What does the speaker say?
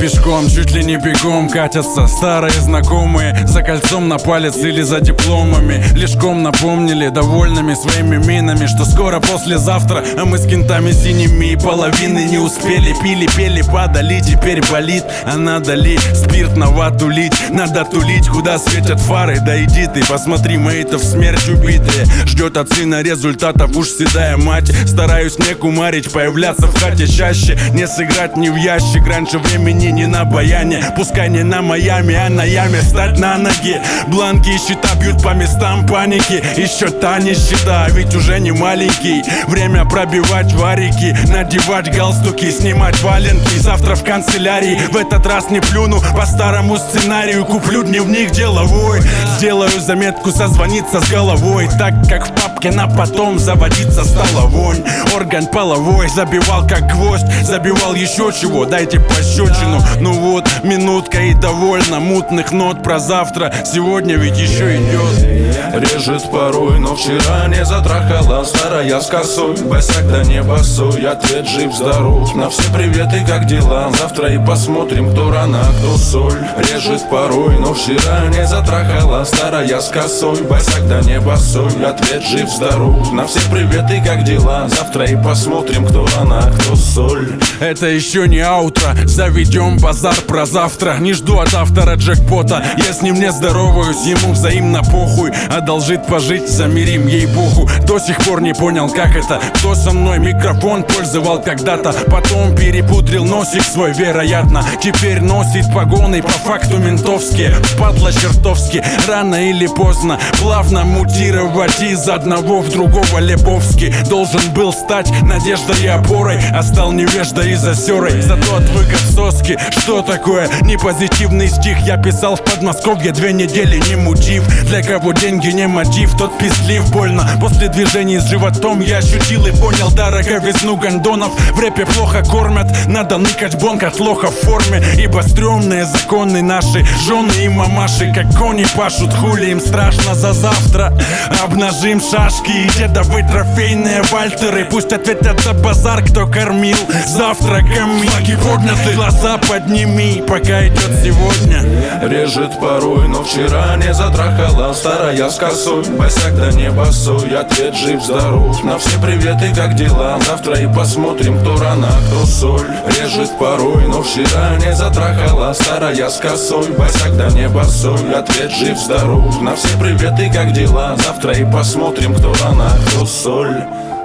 пешком, чуть ли не бегом катятся старые знакомые за кольцом на палец или за дипломами. Лишком напомнили довольными своими минами, что скоро послезавтра, а мы с кентами синими и половины не успели. Пили, пели, падали, теперь болит. А надо ли спирт на вату лить? Надо тулить, куда светят фары. Да иди ты, посмотри, мои-то в смерть убитые. Ждет от сына результатов уж седая мать. Стараюсь не кумарить, появляться в хате чаще. Не сыграть ни в ящик, раньше времени не на баяне. Пускай не на Майами, а на яме встать на ноги. Бланки и счета бьют по местам паники. Еще та нищета, а ведь уже не маленький. Время пробивать варики, надевать галстуки, снимать валенки. Завтра в канцелярии, в этот раз не плюну по старому сценарию. Куплю дневник деловой, сделаю заметку созвониться с головой. Так как в папке на потом заводиться стала вонь. Орган половой забивал как гвоздь, забивал еще чего, дайте пощечину. Ну вот, минутка и довольно мутных нот про завтра. Сегодня ведь еще идет. Режет порой, но вчера не затрахала старая с косой. Босяк да не босой, ответ жив-здоров. На все приветы, как дела? Завтра и посмотрим, кто рано, кто соль. Режет порой, но вчера не затрахала старая с косой. Босяк да не босой, ответ жив-здоров. На все приветы, как дела? Завтра и посмотрим, кто рано, кто соль. Это еще не аутро, заведем базар про завтра. Не жду от автора джекпота, я с ним не здороваюсь, ему взаимно похуй. Одолжит пожить, замерим, ей-богу. До сих пор не понял, как это. Кто со мной микрофон пользовал когда-то, потом перепудрил носик свой, вероятно. Теперь носит погоны по факту ментовские. Падла чертовски, рано или поздно плавно мутировать из одного в другого. Лебовски должен был стать надеждой и опорой, а стал невеждой и засерой. Зато отвык от соски. Что такое непозитивный стих? Я писал в Подмосковье 2 недели, не мотив. Для кого деньги не мотив, тот пистлив больно. После движений с животом я ощутил и понял дороговизну гондонов. В рэпе плохо кормят, надо ныкать бонг от лоха в форме. Ибо стрёмные законы наши, жены и мамаши, как кони пашут, хули им страшно за завтра. Обнажим шашки и дедовы трофейные вальтеры. Пусть ответят за базар, кто кормил завтраками. Флаги подняты, глаза подними, пока идет сегодня. Режет порой, но вчера не затрахала старая с косой. Босяк да не босой, ответ жив-здоров. На все приветы, как дела? Завтра и посмотрим, кто рано, кто соль. Режет порой, но вчера не затрахала старая с косой. Босяк да не босой, ответ жив-здоров. На все приветы, как дела? Завтра и посмотрим, кто рано, кто соль.